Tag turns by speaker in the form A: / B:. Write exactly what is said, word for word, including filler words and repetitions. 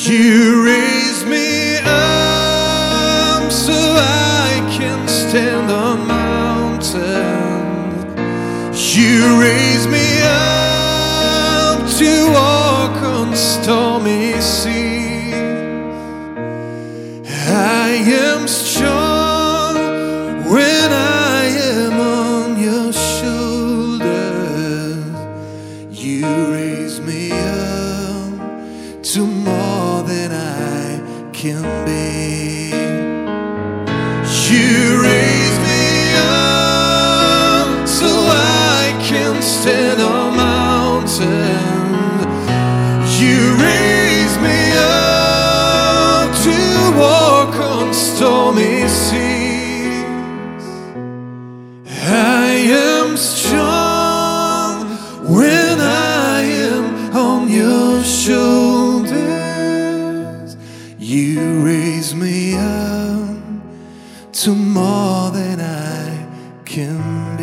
A: You raise me up so I can stand on mountains. You raise me up to walk on stormy seas. I am strong when I am on your shoulders. You raise me up to more than I can be. You raise me up so I can stand on mountains. You raise me up to walk on stormy seas. I am strong when I am on your shoulders. You raise me up to more than I can